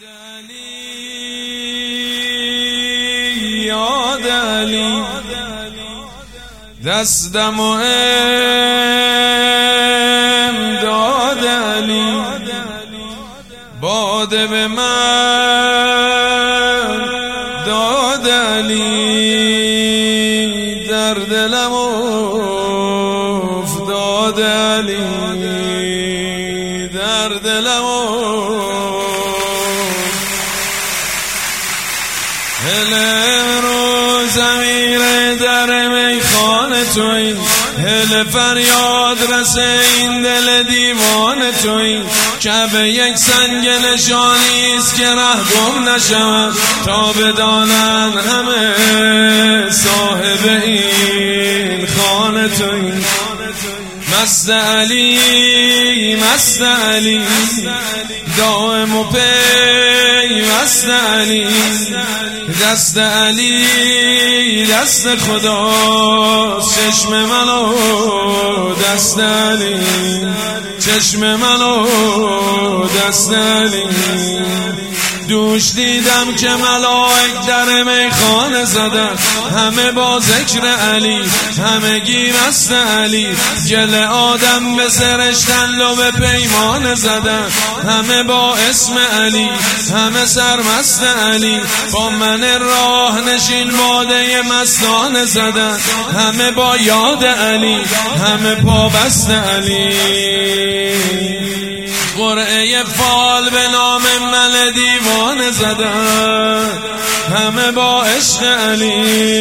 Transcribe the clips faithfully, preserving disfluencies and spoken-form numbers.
یاد علی دستم و امداد علی باده به من داد علی در دلم افتاد علی در دلم هل امروز امیر در میخانه توی هل فریاد رسه این دل دیوانه توی کعبه یک سنگ نشانیست که ره گم نشود تا بدانن همه صاحب این خانه توی مست علی مست علی دائم و پی مست علی دست علی دست خدا چشم منو دست علی چشم منو دست علی دوش دیدم که ملائک در میخانه زدن همه با ذکر علی همه گی مست علی گل آدم به سرشتن لو به پیمان زدن همه با اسم علی همه سرمست علی با من راه نشین باده مستانه زدن همه با یاد علی همه پابست علی قرعه فال به نام من دیوانه زدن همه با عشق علی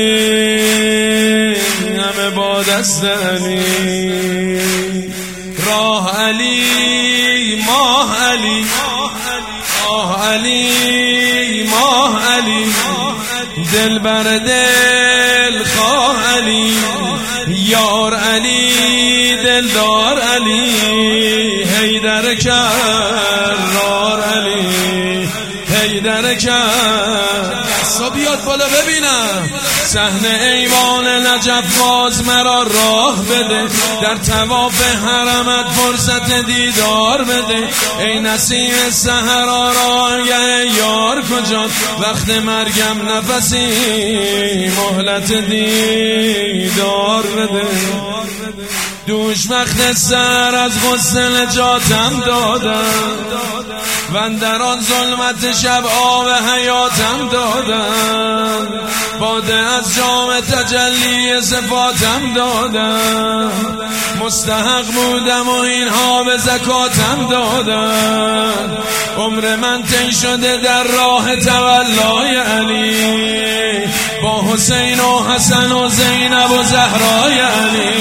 همه با دست علی راه علی ماه علی آه علی ماه علی دل بر دل خواه علی یار علی دلدار علی حیدر کرار علی حیدر کرد سا بیاد بالا ببینم صحنه ایوان نجف باز مرا راه بده در طواف حرمت فرصت دیدار بده ای نسیم سحر رایه یار کجاست وقت مرگم نفسی مهلت دیدار بده دوش وقت سر از غصه نجاتم دادم و در آن ظلمت شب آب حیاتم دادم باده از جام تجلی صفاتم دادم مستحق بودم و اینها به زکاتم دادم عمر من طی شده در راه تولای علی با حسین و حسن و زینب و زهرای علی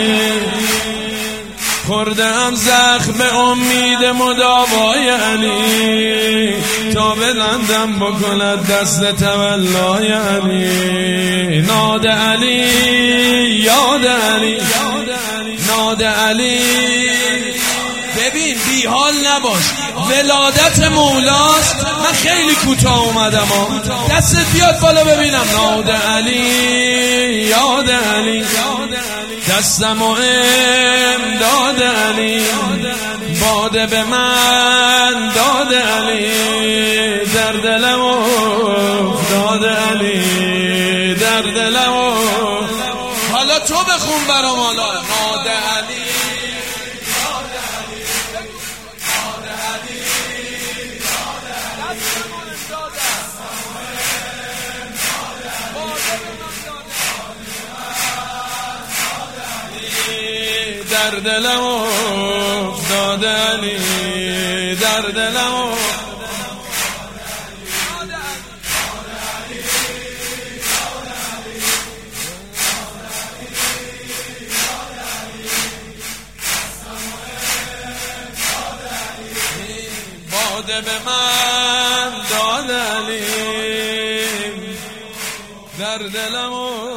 خوردم زخم به امید مداوای علی تا بلندم بکند دست تولای علی ناد علی یاد علی ناد علی ببین بی حال نباش ولادت مولاست من خیلی کوتاه اومدم دستت بیاد بالا ببینم ناد علی یاد علی دستم و امداد علی باده به من داد علی در دلم افتاد علی در دلم حالا تو بخون برام حالا ناد علی در دلم افتاد علی در دلم باده به من داد علی در دلم